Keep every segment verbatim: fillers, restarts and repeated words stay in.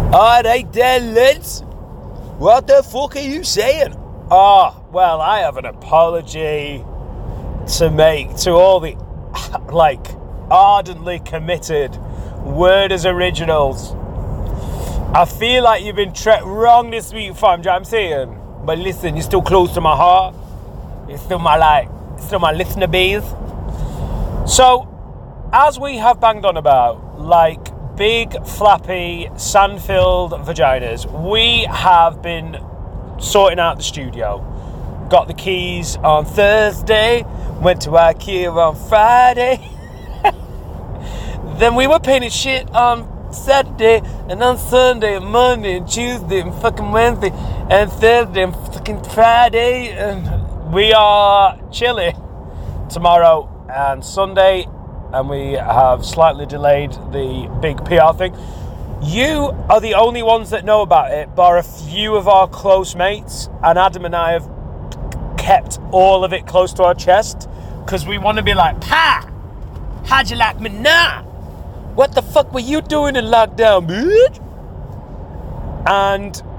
Alright then, lads. What the fuck are you saying? Oh, well, I have an apology to make to all the, like, ardently committed Worders originals. I feel like you've been treated wrong this week, fam, do you know what I'm saying? But listen, you're still close to my heart. You're still my, like, still my listener base. So, as we have banged on about, like, big, flappy, sand-filled vaginas, we have been sorting out the studio. Got the keys on Thursday, went to IKEA on Friday. Then we were painting shit on Saturday, and on Sunday, and Monday, and Tuesday, and fucking Wednesday, and Thursday, and fucking Friday, and we are chilling tomorrow and Sunday. And we have slightly delayed the big P R thing. You are the only ones that know about it, bar a few of our close mates, and Adam and I have kept all of it close to our chest, because we want to be like, Pa! How'd you like me now? What the fuck were you doing in lockdown, bitch? And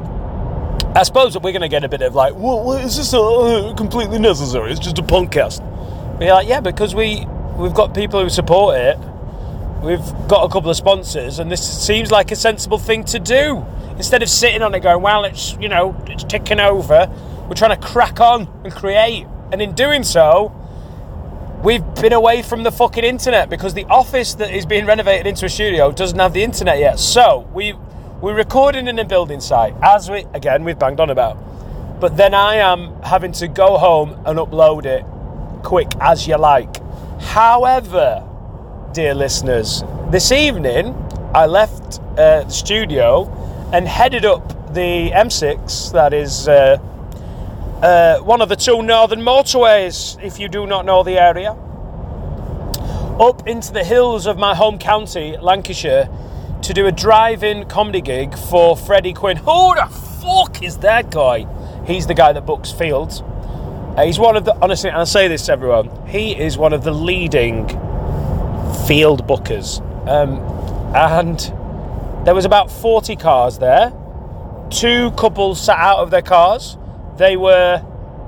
I suppose that we're going to get a bit of like, what, what is this uh, completely necessary? It's just a podcast. We're like, yeah, because we... We've got people who support it. We've got a couple of sponsors, and this seems like a sensible thing to do. Instead of sitting on it going, well, it's, you know, it's ticking over, we're trying to crack on and create. And in doing so, we've been away from the fucking internet, because the office that is being renovated into a studio doesn't have the internet yet. So we, we're recording in a building site, as we, again, we've banged on about. But then I am having to go home and upload it quick as you like. However, dear listeners, this evening I left uh, the studio and headed up the M six, that is uh, uh, one of the two northern motorways, if you do not know the area, up into the hills of my home county, Lancashire, to do a drive-in comedy gig for Freddie Quinn. Who the fuck is that guy? He's the guy that books Fields. Uh, he's one of the, honestly, and I say this to everyone, he is one of the leading field bookers. Um, and there was about forty cars there. Two couples sat out of their cars. They were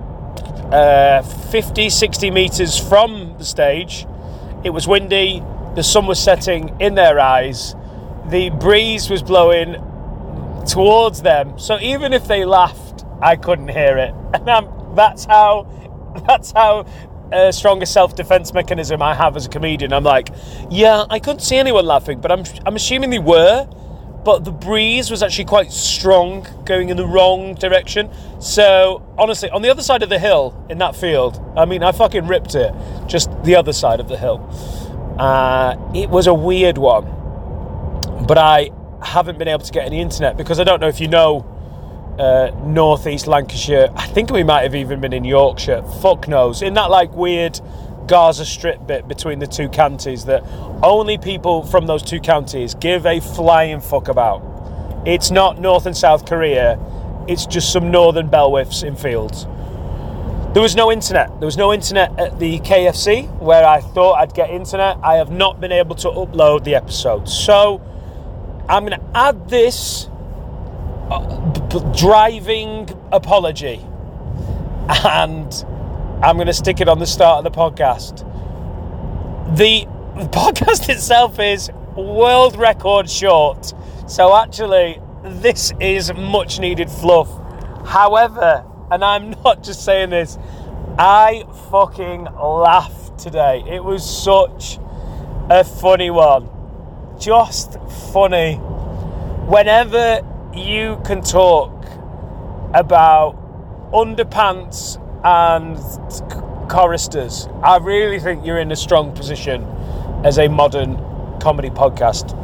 uh, fifty, sixty metres from the stage. It was windy. The sun was setting in their eyes. The breeze was blowing towards them. So even if they laughed, I couldn't hear it. And I'm That's how, that's how uh, strong a self-defense mechanism I have as a comedian. I'm like, yeah, I couldn't see anyone laughing, but I'm, I'm assuming they were. But the breeze was actually quite strong, going in the wrong direction. So honestly, on the other side of the hill in that field, I mean, I fucking ripped it. Just the other side of the hill. Uh, it was a weird one, but I haven't been able to get any internet, because I don't know if you know. Uh, northeast Lancashire, I think we might have even been in Yorkshire, fuck knows, in that like weird Gaza Strip bit between the two counties that only people from those two counties give a flying fuck about. It's not North and South Korea, it's just some northern bellwhiffs in Fields. There was no internet. There was no internet at the K F C where I thought I'd get internet. I have not been able to upload the episode, so I'm going to add this driving apology, and I'm going to stick it on the start of the podcast. The podcast itself is world record short, so actually this is much needed fluff. However, and I'm not just saying this, I fucking laughed today. It was such a funny one, just funny. Whenever you can talk about underpants and choristers, I really think you're in a strong position as a modern comedy podcast.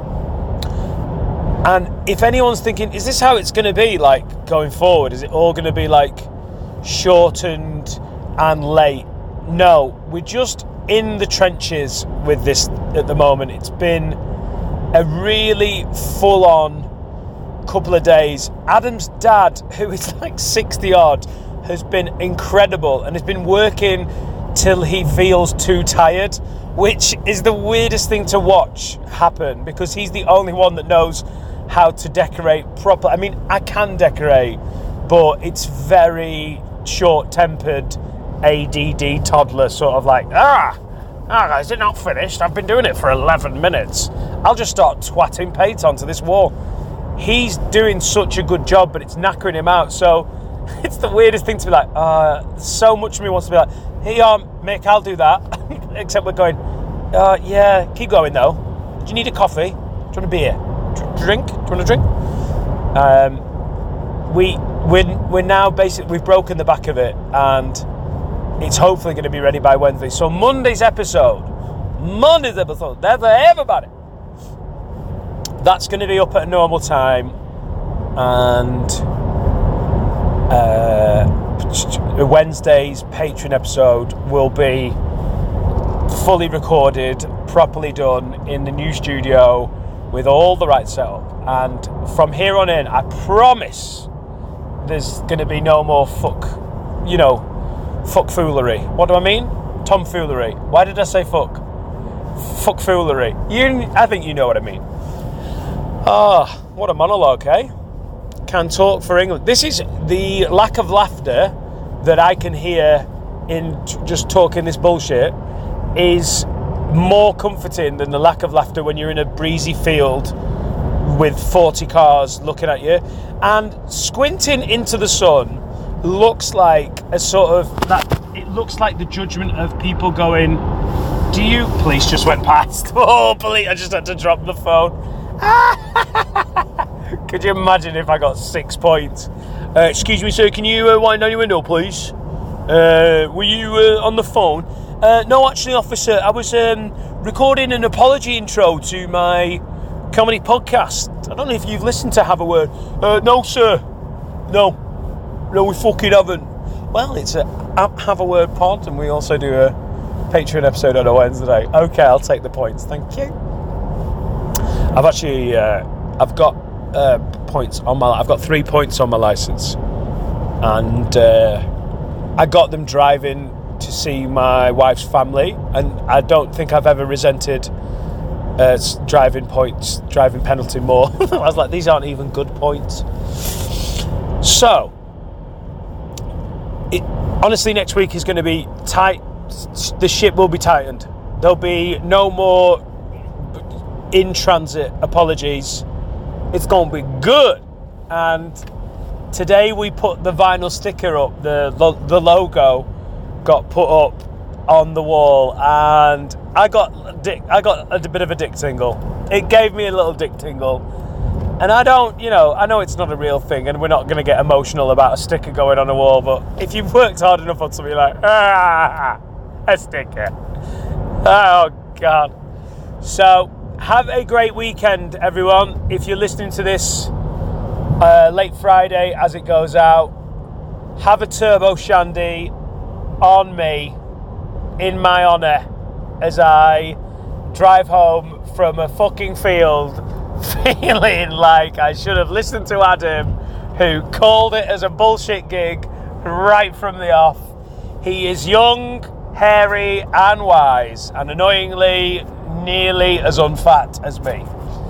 And if anyone's thinking, is this how it's going to be like going forward? Is it all going to be like shortened and late? No, we're just in the trenches with this at the moment. It's been a really full-on couple of days. Adam's dad, who is like sixty odd, has been incredible and has been working till he feels too tired, which is the weirdest thing to watch happen, because he's the only one that knows how to decorate proper. I mean, I can decorate, but it's very short-tempered, A D D toddler sort of like, ah, ah, is it not finished? I've been doing it for eleven minutes. I'll just start twatting paint onto this wall. He's doing such a good job, but it's knackering him out. So it's the weirdest thing to be like, uh, so much of me wants to be like, hey, um, Mick, I'll do that. Except we're going, uh, yeah, keep going though. Do you need a coffee? Do you want a beer? D- drink? Do you want a drink? Um, we, we're, we're now basically, we've broken the back of it, and it's hopefully going to be ready by Wednesday. So Monday's episode, Monday's episode, that's for everybody. That's going to be up at a normal time, and uh, Wednesday's Patreon episode will be fully recorded, properly done in the new studio with all the right setup. And from here on in, I promise there's going to be no more fuck, you know, fuck foolery. What do I mean? Tomfoolery. Why did I say fuck? Fuck foolery. You, I think you know what I mean. Ah, oh, what a monologue, eh? Can talk for England. This is the lack of laughter that I can hear in t- just talking this bullshit is more comforting than the lack of laughter when you're in a breezy field with forty cars looking at you, and squinting into the sun looks like a sort of that. It looks like the judgment of people going, do you, police just went past. Oh, police, I just had to drop the phone. Could you imagine if I got six points? Uh, excuse me, sir, can you uh, wind down your window, please? Uh, were you uh, on the phone? Uh, no, actually, officer, I was um, recording an apology intro to my comedy podcast. I don't know if you've listened to Have a Word. Uh, no, sir. No. No, we fucking haven't. Well, it's a Have a Word pod, and we also do a Patreon episode on a Wednesday. Okay, I'll take the points. Thank you. I've actually, uh, I've got uh, points on my, I've got three points on my license, and uh, I got them driving to see my wife's family, and I don't think I've ever resented uh, driving points, driving penalty more. I was like, these aren't even good points. So, it, honestly, next week is going to be tight. The ship will be tightened. There'll be no more in transit apologies. It's going to be good. And today we put the vinyl sticker up, the the logo got put up on the wall, and I got dick, I got a bit of a dick tingle. It gave me a little dick tingle. And I don't, you know, I know it's not a real thing, and we're not going to get emotional about a sticker going on a wall, but if you've worked hard enough on something, like, ah, a sticker. Oh, God. So, have a great weekend, everyone. If you're listening to this uh, late Friday as it goes out, have a turbo shandy on me in my honour as I drive home from a fucking field feeling like I should have listened to Adam, who called it as a bullshit gig right from the off. He is young, hairy and wise, and annoyingly nearly as unfat as me.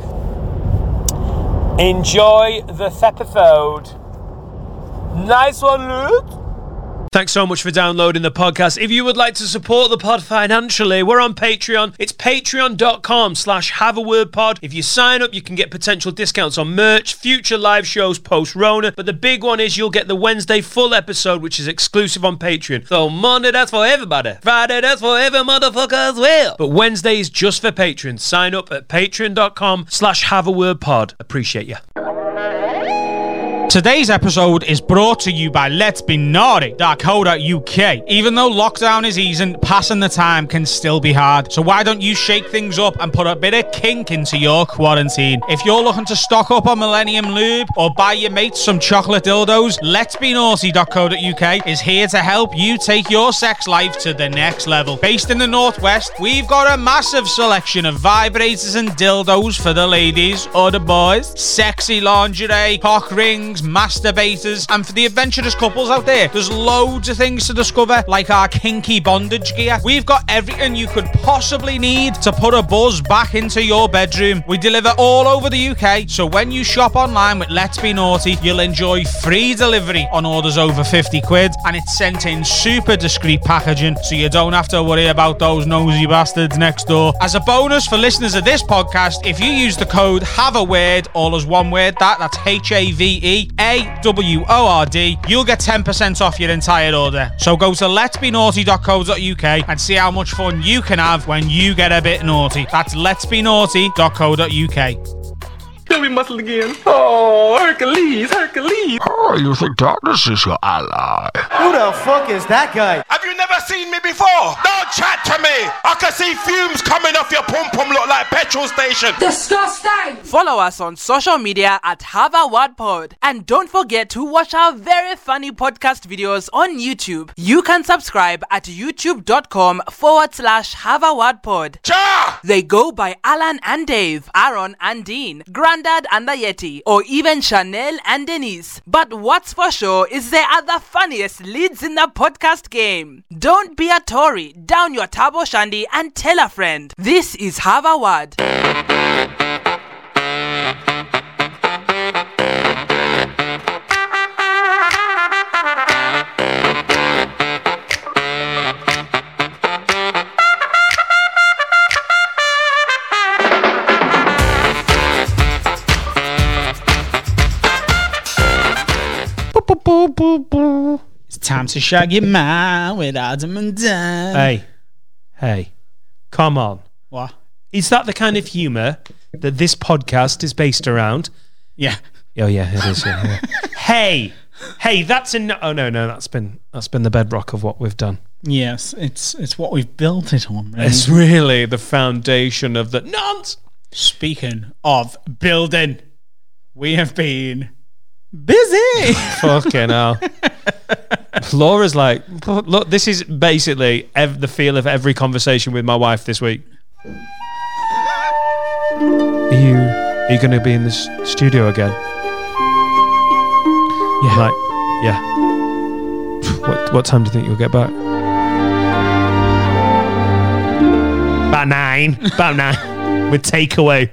Enjoy the episode. Nice one, Luke. Thanks so much for downloading the podcast. If you would like to support the pod financially, we're on Patreon. It's patreon.com slash have a word pod. If you sign up, you can get potential discounts on merch, future live shows post-Rona. But the big one is you'll get the Wednesday full episode, which is exclusive on Patreon. So Monday, that's for everybody. Friday, that's for every motherfucker as well. But Wednesday is just for patrons. Sign up at patreon.com slash have a word pod. Appreciate you. Today's episode is brought to you by Let's Be Naughty dot co dot U K. Even though lockdown is easing, passing the time can still be hard. So why don't you shake things up and put a bit of kink into your quarantine? If you're looking to stock up on Millennium Lube or buy your mates some chocolate dildos, Let's Be Naughty dot co dot U K is here to help you take your sex life to the next level. Based in the Northwest, we've got a massive selection of vibrators and dildos for the ladies or the boys, sexy lingerie, cock rings, masturbators, and for the adventurous couples out there, there's loads of things to discover, like our kinky bondage gear. We've got everything you could possibly need to put a buzz back into your bedroom. We deliver all over the U K, so when you shop online with Let's Be Naughty, you'll enjoy free delivery on orders over fifty quid, and it's sent in super discreet packaging, so you don't have to worry about those nosy bastards next door. As a bonus for listeners of this podcast, if you use the code Have a Word, all as one word, that that's H A V E A W O R D, you'll get ten percent off your entire order. So go to lets be naughty dot co dot U K and see how much fun you can have when you get a bit naughty. That's lets be naughty dot co dot U K. Baby muscle again. Oh, Hercules, Hercules. Oh, you think darkness is your ally? Who the fuck is that guy? Have you never seen me before? Don't chat to me. I can see fumes coming off your pum pum look like petrol station. Disgusting. Follow us on social media at Have a Word Pod. And don't forget to watch our very funny podcast videos on YouTube. You can subscribe at youtube.com forward slash Have a Word Pod. Cha! They go by Alan and Dave, Aaron and Dean, Grandad and the Yeti, or even Chanel and Denise. But what's for sure is they are the funniest leads in the podcast game. Don't be a Tory, down your Tabo Shandy and tell a friend. This is Have a Word. It's time to shag your man with Adam and Dan. Hey, hey, come on. What? Is that the kind of humour that this podcast is based around? Yeah. Oh yeah, it is. Yeah, yeah. Hey, hey, that's an. Oh no, no, that's been that's been the bedrock of what we've done. Yes, it's it's what we've built it on. Really. It's really the foundation of the nonsense. Speaking of building, we have been busy. Fucking hell. Laura's like, look, this is basically ev- the feel of every conversation with my wife this week. Are you are you going to be in this studio again? Yeah. Like, yeah. What what time do you think you'll get back? About nine. About nine. With takeaway.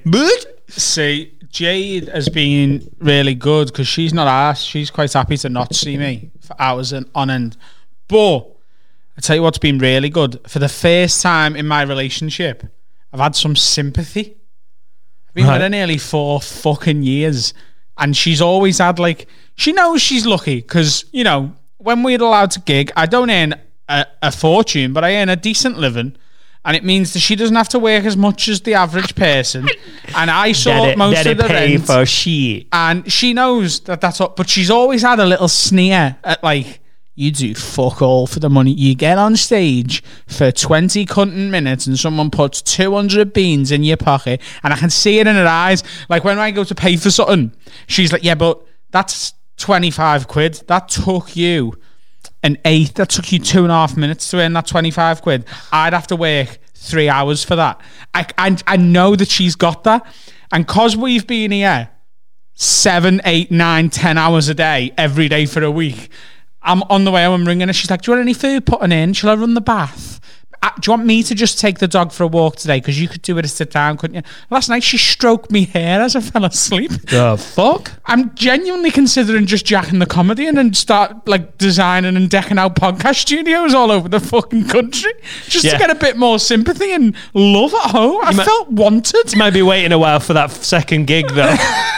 See, Jade has been really good because she's not asked. She's quite happy to not see me for hours and on end. But I tell you what's been really good. For the first time in my relationship, I've had some sympathy. I've been right. with her nearly four fucking years, and she's always had like, she knows she's lucky because, you know, when we're allowed to gig, I don't earn a, a fortune, but I earn a decent living. And it means that she doesn't have to work as much as the average person. And I sort most of the pay rent. For shit. And she knows that that's up. But she's always had a little sneer at like, you do fuck all for the money. You get on stage for twenty cunting minutes and someone puts two hundred beans in your pocket. And I can see it in her eyes. Like when I go to pay for something, she's like, yeah, but that's twenty-five quid. That took you an eight. That took you two and a half minutes to earn that twenty-five quid. I'd have to work three hours for that. I, I, I know that she's got that. And because we've been here seven, eight, nine, ten hours a day, every day for a week, I'm on the way home, I'm ringing her. She's like, do you want any food putting in? Shall I run the bath? Uh, do you want me to just take the dog for a walk today? Because you could do it at sit down, couldn't you? Last night she stroked me hair as I fell asleep. The fuck? I'm genuinely considering just jacking the comedy in and start like designing and decking out podcast studios all over the fucking country just Yeah. to get a bit more sympathy and love at home. I might- felt wanted. You might be waiting a while for that second gig though.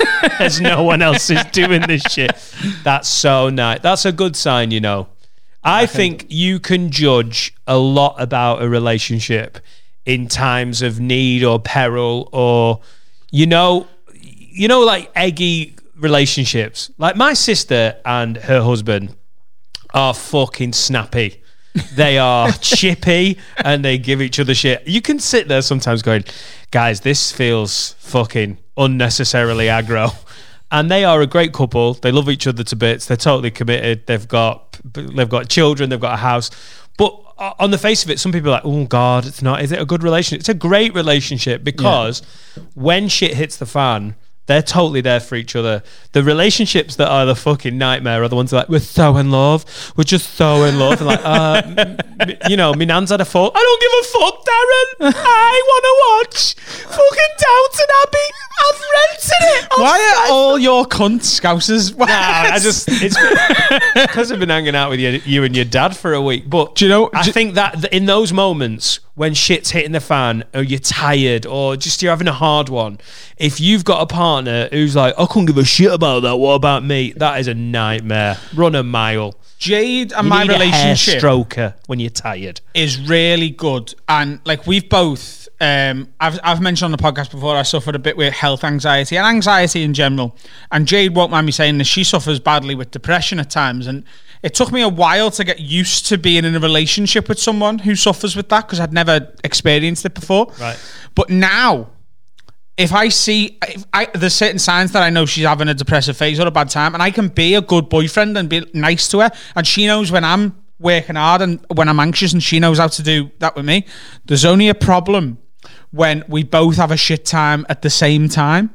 As no one else is doing this shit. That's so nice. That's a good sign, you know. I think you can judge a lot about a relationship in times of need or peril, or you know, you know, like eggy relationships. Like my sister and her husband are fucking snappy. They are chippy and they give each other shit. You can sit there sometimes going, guys, this feels fucking unnecessarily aggro. And they are a great couple. They love each other to bits. They're totally committed. They've got they've got children. They've got a house. But on the face of it, some people are like, oh God, it's not. Is it a good relationship? It's a great relationship because yeah. when shit hits the fan, They're totally there for each other. The relationships that are the fucking nightmare are the ones that are like, we're so in love. We're just so in love. And like, uh, m- m- you know, my nan's had a fall. I don't give a fuck, Darren. I want to watch fucking Downton Abbey. I've rented it. I've Why are all your cunt scousers? Nah, I just, it's because I've been hanging out with you, you and your dad for a week. But Do you know- I do- think that th- in those moments when shit's hitting the fan, or you're tired, or just you're having a hard one, if you've got a partner who's like, I couldn't give a shit about that, what about me? That is a nightmare. Run a mile. Jade and You my need a hair relationship stroker when you're tired. is really good, and like we've both um I've, I've mentioned on the podcast before, I suffered a bit with health anxiety and anxiety in general, and Jade won't mind me saying this, she suffers badly with depression at times, and it took me a while to get used to being in a relationship with someone who suffers with that, because I'd never experienced it before. Right. But now, if I see, if I, there's certain signs that I know she's having a depressive phase or a bad time, and I can be a good boyfriend and be nice to her, and she knows when I'm working hard and when I'm anxious, and she knows how to do that with me. There's only a problem when we both have a shit time at the same time,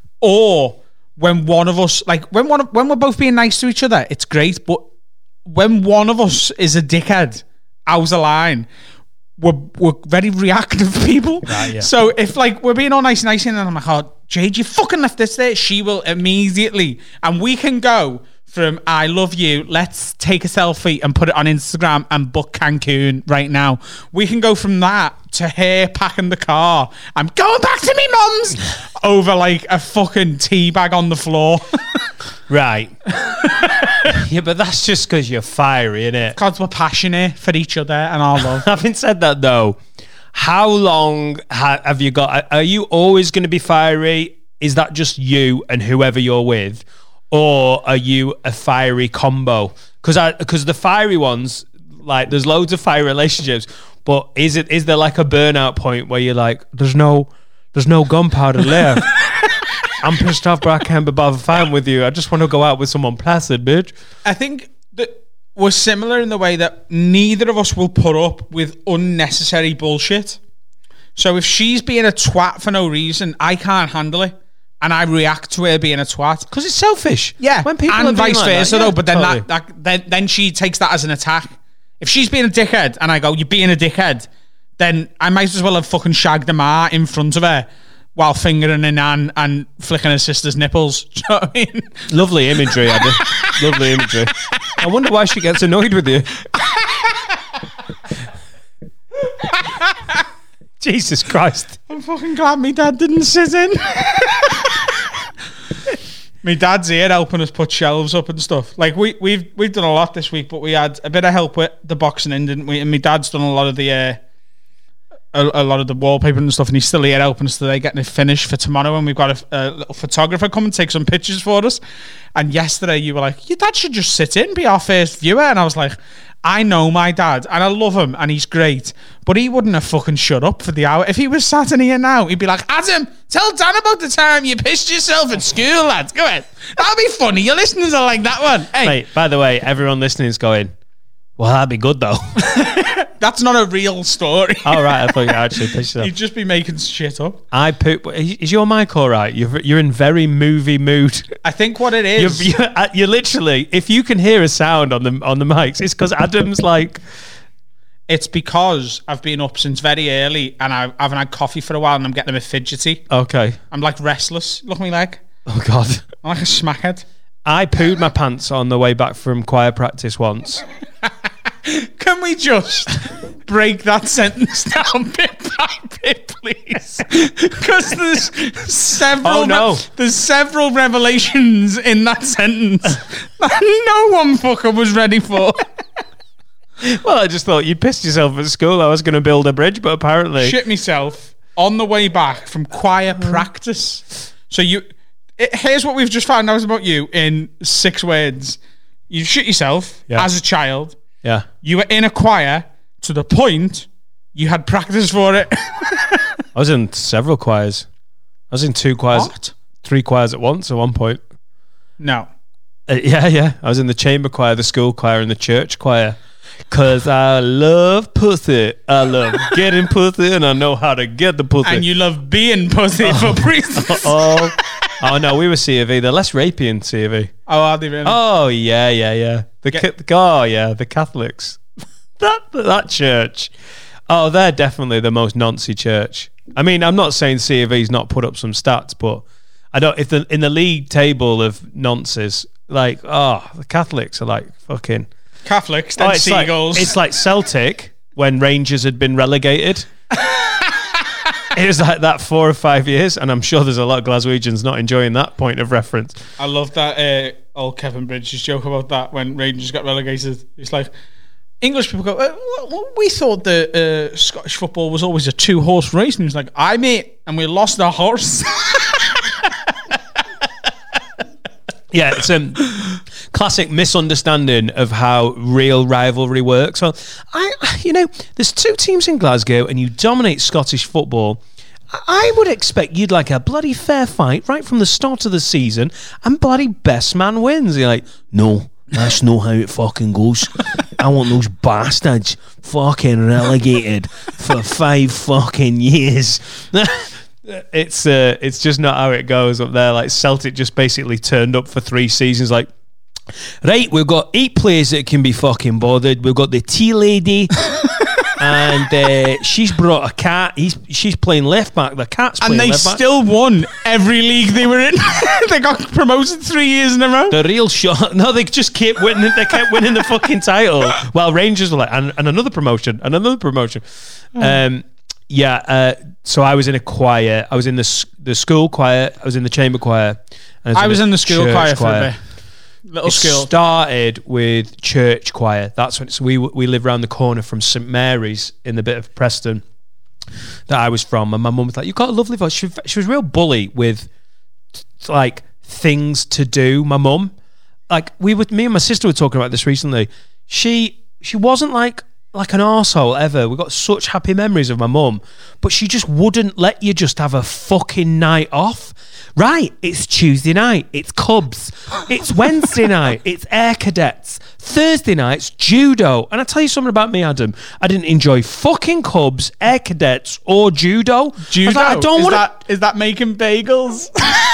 or when one of us, like when one of, when we're both being nice to each other, it's great, but when one of us is a dickhead, out of line, we're, we're very reactive people. Right, yeah. So if like we're being all nice and nice and I'm like, oh, Jade, you fucking left this there, she will immediately, and we can go from I love you, let's take a selfie and put it on Instagram and book Cancun right now. We can go from that to her packing the car, I'm going back to me mum's, over like a fucking tea bag on the floor. Right. Yeah, but that's just because you're fiery, innit? Because we're passionate for each other and our love. Having said that, though, how long ha- have you got? Are you always going to be fiery? Is that just you and whoever you're with? Or are you a fiery combo? Because I, because the fiery ones, like, there's loads of fiery relationships, but is it is there like a burnout point where you're like, there's no, there's no gunpowder left. I'm pissed off, but I can't be bothered fighting with you. I just want to go out with someone placid, bitch. I think that we're similar in the way that neither of us will put up with unnecessary bullshit. So if she's being a twat for no reason, I can't handle it, and I react to her being a twat Because it's selfish. Yeah, When people and are being vice like that, versa yeah, though. But then totally. that, that then, then she takes that as an attack. If she's being a dickhead, and I go, "You're being a dickhead," then I might as well have fucking shagged a ma in front of her while fingering her nan and flicking her sister's nipples. Do you know what I mean? Lovely imagery, Abby. Lovely imagery. I wonder why she gets annoyed with you. Jesus Christ. I'm fucking glad my dad didn't sit in. My dad's here helping us put shelves up and stuff. Like we we've we've done a lot this week, but we had a bit of help with the boxing in, didn't we? And my dad's done a lot of the uh, a, a lot of the wallpaper and stuff, and he's still here helping us today, getting it finished for tomorrow. And we've got a, a little photographer come and take some pictures for us. And yesterday you were like, your dad should just sit in, be our first viewer. And I was like, I know my dad and I love him and he's great, but he wouldn't have fucking shut up for the hour. If he was sat in here now, he'd be like, Adam, tell Dan about the time you pissed yourself at school, lads. Go ahead. That'll be funny. Your listeners are like that one. Hey, Mate, by the way, everyone listening is going, well, that'd be good, though. that's not a real story. All right, I thought you actually pissed yourself. You'd just be making shit up. I poop. Is your mic all right? You're, you're in very movie mood. I think what it You're, is... you're, uh, you're literally, if you can hear a sound on the on the mics, it's because Adam's like... It's because I've been up since very early and I haven't had coffee for a while and I'm getting a bit fidgety. Okay. I'm like restless. Look at me like. Oh, God. I'm like a smackhead. I pooed my pants on the way back from choir practice once. Can we just break that sentence down bit by bit, please? Because there's several, Oh, no. re- there's several revelations in that sentence that no one fucker was ready for. Well, I just thought you pissed yourself at school. I was going to build a bridge, but apparently... Shit myself on the way back from choir practice. So you, it, here's what we've just found out about you in six words. You shit yourself Yeah. as a child. Yeah. You were in a choir to the point you had practice for it. I was in several choirs. I was in two choirs. What? Three choirs at once at one point. No. Uh, yeah, yeah. I was in the chamber choir, the school choir, and the church choir. Because I love pussy. I love getting pussy, and I know how to get the pussy. And you love being pussy for priests. all Oh no, we were C of E. They're less rapey in C of E. Oh, are they really? Oh yeah, yeah, yeah. The Get- ca- oh yeah, the Catholics. that that church. Oh, they're definitely the most noncy church. I mean, I'm not saying C of E's not put up some stats, but I don't. If the in the league table of nonces, like oh, the Catholics are like fucking Catholics, oh, then it's like, seagulls. it's like Celtic when Rangers had been relegated. It was like that four or five years, and I'm sure there's a lot of Glaswegians not enjoying that point of reference. I love that uh, old Kevin Bridges joke about that when Rangers got relegated. It's like English people go, uh, well, we thought that uh, Scottish football was always a two horse race, and he's like, I mate, and we lost our horse. Yeah, it's a um, classic misunderstanding of how real rivalry works. Well, I, you know, there's two teams in Glasgow, and you dominate Scottish football. I would expect you'd like a bloody fair fight right from the start of the season, and bloody best man wins. You're like, no, that's not how it fucking goes. I want those bastards fucking relegated for five fucking years. It's uh, it's just not how it goes up there. Like Celtic just basically turned up for three seasons. Like, right, we've got eight players that can be fucking bothered. We've got the tea lady, and uh, she's brought a cat. He's she's playing left back. The cat's playing and they left back. still won every league they were in. They got promoted three years in a row. The real shot. No, they just kept winning. They kept winning the fucking title. Well, Rangers were like, and, and another promotion, and another promotion. Um, yeah. Uh, so I was in a choir. I was in the the school choir. I was in the chamber choir. And I was in the, in the school church choir for a bit. Little it school. Started with church choir. That's when so we we live around the corner from St Mary's in the bit of Preston that I was from, and my mum was like, "You've got a lovely voice." She, she was a real bully with like things to do. My mum, like we were, me and my sister were talking about this recently. She she wasn't like like an arsehole ever. We got such happy memories of my mum, but she just wouldn't let you just have a fucking night off. Right, it's Tuesday night, it's Cubs, it's Wednesday night, it's Air Cadets, Thursday night's judo. And I tell you something about me, Adam, I didn't enjoy fucking Cubs, Air Cadets, or judo. Judo? I, like, I don't is, want that, is that making bagels?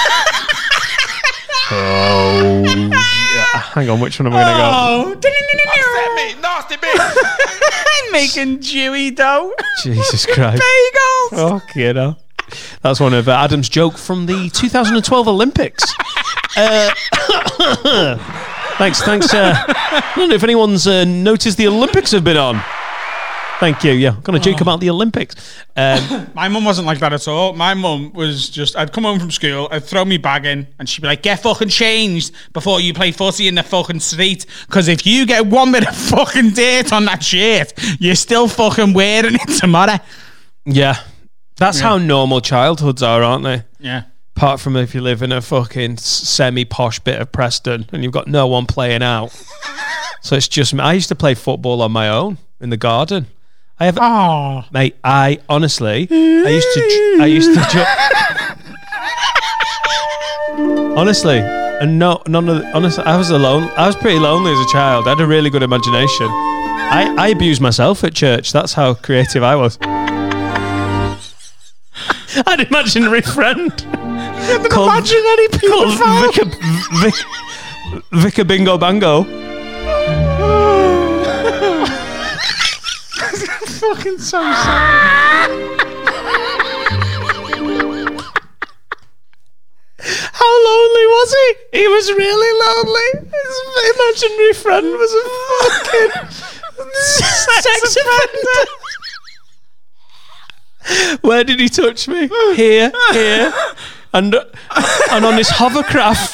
Oh, yeah. Hang on, which one am I going to go? Upset me, nasty bitch. Making dewy dough. Jesus Christ. Bagels. Fuck, you know. That's one of uh, Adam's joke from the two thousand twelve Olympics. uh, thanks, thanks. Uh, I don't know if anyone's uh, noticed the Olympics have been on. Thank you. Yeah, I'm going to joke oh. about the Olympics. Um, My mum wasn't like that at all. My mum was just, I'd come home from school, I'd throw me bag in, and she'd be like, get fucking changed before you play footy in the fucking street. Because if you get one bit of fucking dirt on that shirt, you're still fucking wearing it tomorrow. Yeah. That's yeah. how normal childhoods are, aren't they? Yeah. Apart from if you live in a fucking semi-posh bit of Preston and you've got no one playing out. So it's just me. I used to play football on my own in the garden. I have, oh. mate. I honestly, I used to, I used to, ju- honestly, and no, none of, the, honestly, I was alone. I was pretty lonely as a child. I had a really good imagination. I, I abused myself at church. That's how creative I was. I had an imaginary friend. Called, imaginary called Vicar, Vic, Vicar Bingo Bango. Fucking so sad. How lonely was he? He was really lonely. His imaginary friend was a fucking sex offender. Where did he touch me? Here, here, and and on his hovercraft.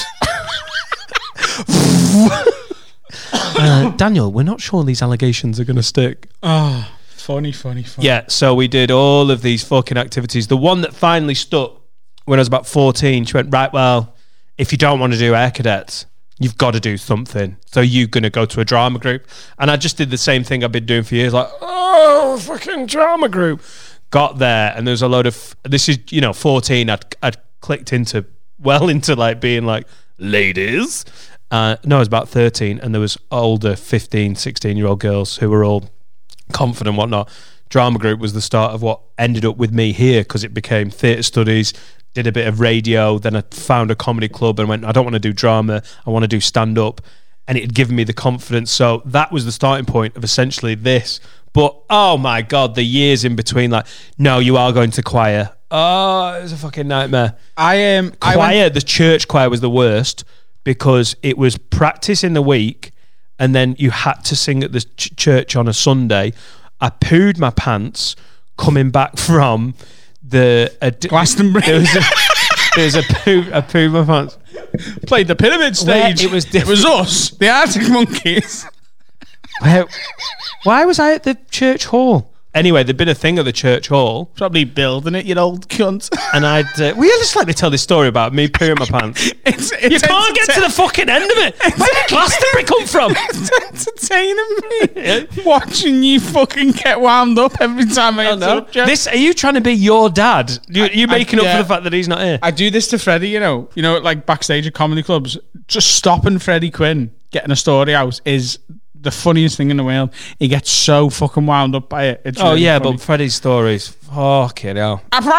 uh, Daniel, we're not sure these allegations are going to stick. Oh, funny, funny, funny. Yeah, so we did all of these fucking activities. The one that finally stuck when I was about fourteen, she went, right, well, if you don't want to do Air Cadets, you've got to do something. So you're going to go to a drama group. And I just did the same thing I've been doing for years, like, oh, fucking drama group. Got there, and there was a load of, this is, you know, fourteen, I'd, I'd clicked into, well into like being like, ladies. Uh, no, I was about thirteen, and there was older fifteen, sixteen year old girls who were all confident and whatnot. Drama group was the start of what ended up with me here, because it became theatre studies, did a bit of radio. Then I found a comedy club and went, I don't want to do drama. I want to do stand-up. And it had given me the confidence. So that was the starting point of essentially this. But, oh my God, the years in between, like, no, you are going to choir. Oh, it was a fucking nightmare. I am... Um, choir, I went- the church choir was the worst because it was practice in the week and then you had to sing at the ch- church on a Sunday. I pooed my pants coming back from the... Uh, Glastonbury. There was a, there was a poo, a poo my pants. Played the Pyramid stage. Where it was it was us, the Arctic Monkeys. Where, why was I at the church hall? Anyway, there'd been a thing at the church hall. Probably building it, you old cunt. And I'd... Uh, will you just let me tell this story about me pooing my pants? It's, it's you can't get to the fucking end of it. Where did Glastonbury come from? It's entertaining me. Watching you fucking get wound up every time I, I know. interrupt you. This, are you trying to be your dad? You, you're making I- up yeah. for the fact that he's not here. I do this to Freddie, you know. You know, like backstage at comedy clubs, just stopping Freddie Quinn getting a story out is the funniest thing in the world. He gets so fucking wound up by it. It's Oh really yeah, funny. but Freddie's stories, fucking hell.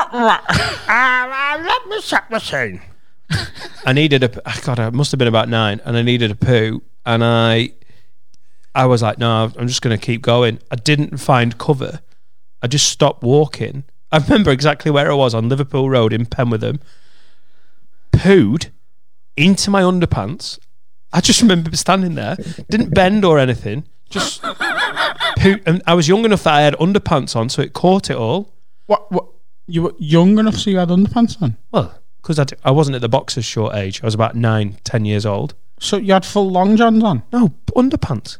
Let me check machine. I needed a. God, I must have been about nine, and I needed a poo, and I, I was like, no, I'm just going to keep going. I didn't find cover. I just stopped walking. I remember exactly where I was on Liverpool Road in Penwitham. Pooed into my underpants. I just remember standing there, didn't bend or anything, just pooed. And I was young enough that I had underpants on, so it caught it all. What? What? You were young enough so you had underpants on? Well, because I, d- I wasn't at the boxer's short age. I was about nine, ten years old. So you had full long johns on? No, underpants.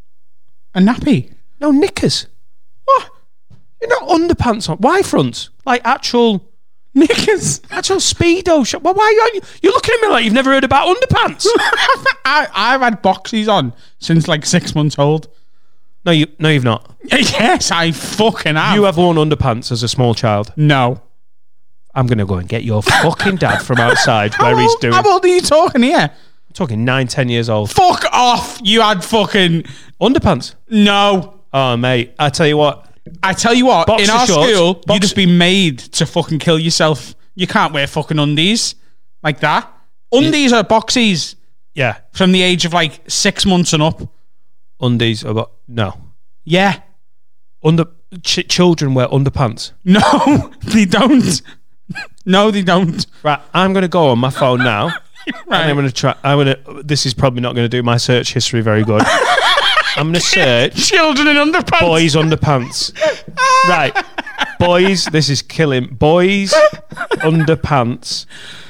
A nappy? No, knickers. What? You're not underpants on. Why fronts? Like actual... Knickers? Actual Speedo. Sh- well, why are you... You're looking at me like you've never heard about underpants. I, I've had boxies on since like six months old. No, you, no, you've not. Yes, I fucking have. You have worn underpants as a small child. No. I'm going to go and get your fucking dad from outside where how he's old, doing... How old are you talking here? I'm talking nine, ten years old. Fuck off. You had fucking... Underpants? No. Oh, mate. I tell you what. I tell you what, Boxer in our shorts, school, boxer- you'd have been made to fucking kill yourself. You can't wear fucking undies like that. Undies are boxies Yeah. from the age of like six months and up. Undies. About, no. Yeah. Under ch- Children wear underpants. No, they don't. No, they don't. Right. I'm going to go on my phone now. Right. And I'm going to try... I'm going to... This is probably not going to do my search history very good. I'm going to search... Children in underpants. Boys underpants. Right. Boys, this is killing. Boys underpants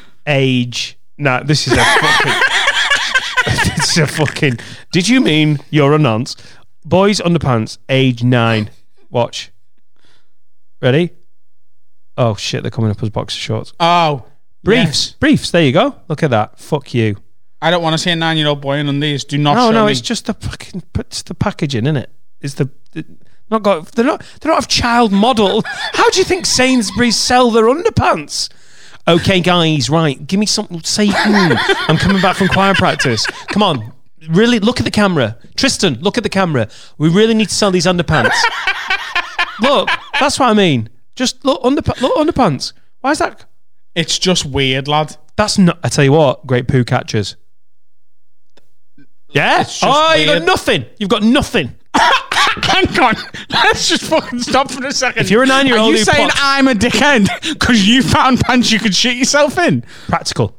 age. Nah, this is a fucking... this is a fucking... Did you mean you're a nonce? Boys underpants age nine. Watch. Ready? Oh shit, they're coming up as boxer shorts. Oh. Briefs. Yes. Briefs, there you go. Look at that. Fuck you. I don't want to see a nine-year-old boy in undies. Do not No, show no, me. it's just the fucking... It's the packaging, isn't it? It's the... the not got... They're not... They're not a child model. How do you think Sainsbury's sell their underpants? Okay, guys, right. Give me something. Say, mm, I'm coming back from choir practice. Come on. Really, look at the camera. Tristan, look at the camera. We really need to sell these underpants. Look, that's what I mean. Just look, underp- look underpants. Why is that? It's just weird, lad. That's not... I tell you what, great poo catchers. Yeah? It's just Oh, you got weird. nothing. You've got nothing. Hang on. Let's just fucking stop for a second. If you're a nine-year-old Are you who saying pops- I'm a dickhead because you found pants you could shit yourself in? Practical.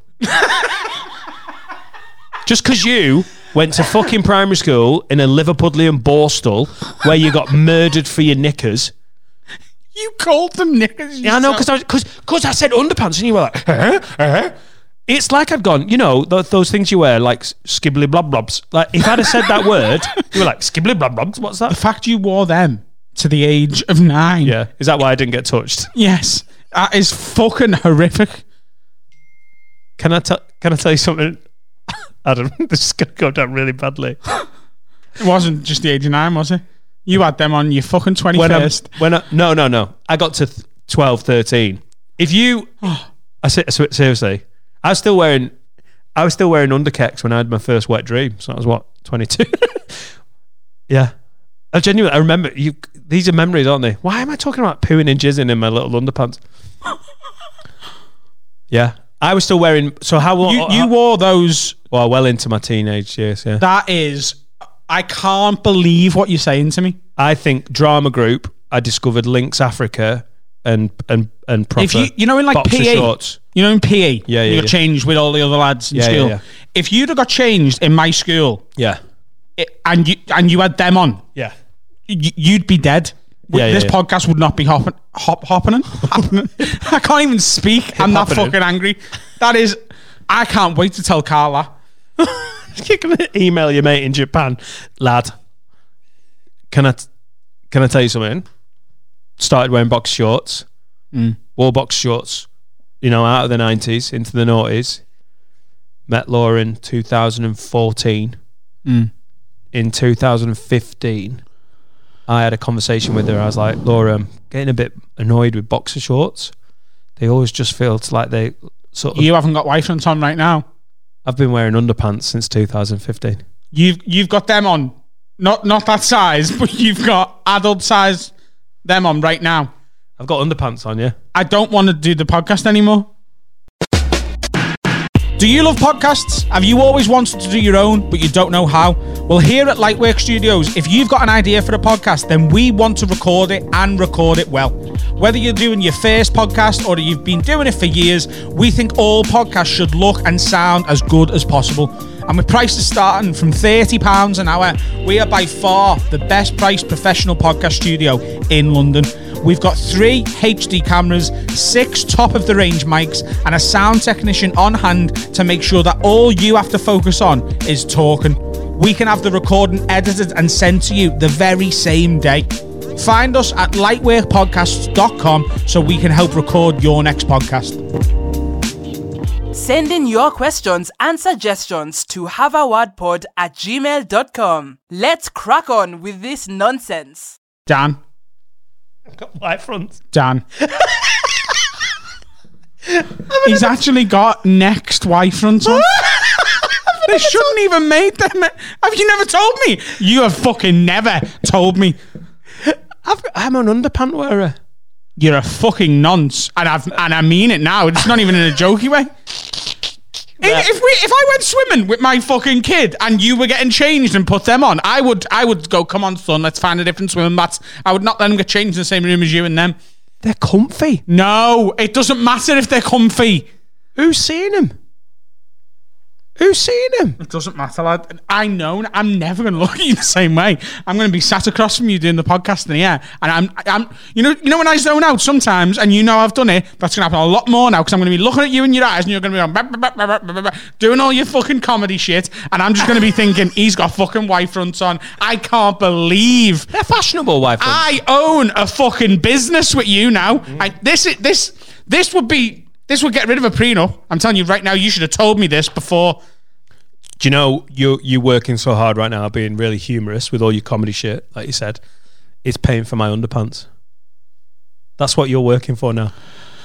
Just because you went to fucking primary school in a Liverpudlian Borstal where you got murdered for your knickers. You called them knickers. Yeah, I know, yourself. because I, cause, cause I said underpants and you were like, uh-huh, uh-huh. It's like I'd gone, you know, th- those things you wear, like skibbly blob blobs. Like, if I'd have said that word, you were like, skibbly blob blobs, what's The that? fact you wore them to the age of nine. Yeah, is that why I didn't get touched? Yes. That is fucking horrific. Can I, t- can I tell you something? Adam, this is going to go down really badly. It wasn't just the age of nine, was it? You had them on your fucking When, I'm, twenty-first. when I, no, no, no. I got to th- twelve, thirteen. If you... I say, seriously, I was still wearing... I was still wearing underkecks when I had my first wet dream. So I was, what, twenty-two? Yeah. I genuinely... I remember... you. These are memories, aren't they? Why am I talking about pooing and jizzing in my little underpants? Yeah. I was still wearing... So how long... You, you wore those... Well, well into my teenage years, yeah. That is... I can't believe what you're saying to me. I think drama group, I discovered Lynx Africa and and and proper If you, you know, in like boxer P E, shorts. you know, in P E, Yeah, yeah, you got yeah. changed with all the other lads in Yeah, yeah, school. yeah. If you'd have got changed in my school, Yeah. it, and you and you had them on, Yeah. y- you'd be dead. Yeah, yeah, this yeah. podcast would not be hopping, hop, hopping. happening. I can't even speak. I'm that Happening. fucking angry. That is, I can't wait to tell Carla. You're gonna email your mate in Japan, lad. Can I, can I tell you something? Started wearing box shorts, Mm. wore box shorts, you know, out of the nineties into the noughties. Met Laura in two thousand fourteen. Mm. In two thousand fifteen, I had a conversation with her. I was like, Laura, I'm getting a bit annoyed with boxer shorts. They always just feel like they sort of. You haven't got wife fronts on right now. I've been wearing underpants since two thousand fifteen. You've you've got them on, not not that size, but you've got adult size them on right now. I've got underpants on, yeah. I don't want to do the podcast anymore. Do you love podcasts? Have you always wanted to do your own, but you don't know how? Well, here at Lightwork Studios, if you've got an idea for a podcast, then we want to record it and record it well. Whether you're doing your first podcast or you've been doing it for years, we think all podcasts should look and sound as good as possible. And with prices starting from thirty pounds an hour, we are by far the best priced professional podcast studio in London. We've got three H D cameras, six top-of-the-range mics, and a sound technician on hand to make sure that all you have to focus on is talking. We can have the recording edited and sent to you the very same day. Find us at lightwork podcasts dot com so we can help record your next podcast. Send in your questions and suggestions to haveawordpod at gmail dot com. Let's crack on with this nonsense. Dan. I've got white fronts. Dan. He's actually got next wife fronts on. They shouldn't even made them. Have you never told me? You have fucking never told me. I've, I'm an underpant wearer. You're a fucking nonce, and I've and I mean it now. It's not even in a jokey way. If, if we if I went swimming with my fucking kid and you were getting changed and put them on, I would I would go, come on, son, let's find a different swimming mats. I would not let them get changed in the same room as you and them. They're comfy. No, it doesn't matter if they're comfy. Who's seeing them? Who's seeing them? It doesn't matter, lad. I know. I'm never going to look at you the same way. I'm going to be sat across from you doing the podcast in here, and I'm, I'm, you know, you know when I zone out sometimes, and you know I've done it. That's going to happen a lot more now because I'm going to be looking at you in your eyes, and you're going to be on, bah, bah, bah, bah, bah, bah, bah, doing all your fucking comedy shit, and I'm just going to be thinking he's got fucking white fronts on. I can't believe They're fashionable white fronts. I own a fucking business with you now. Mm. I, this, this, this would be. This would get rid of a prenup. I'm telling you right now, you should have told me this before. Do you know you you working so hard right now, being really humorous with all your comedy shit, like you said, is paying for my underpants. That's what you're working for now.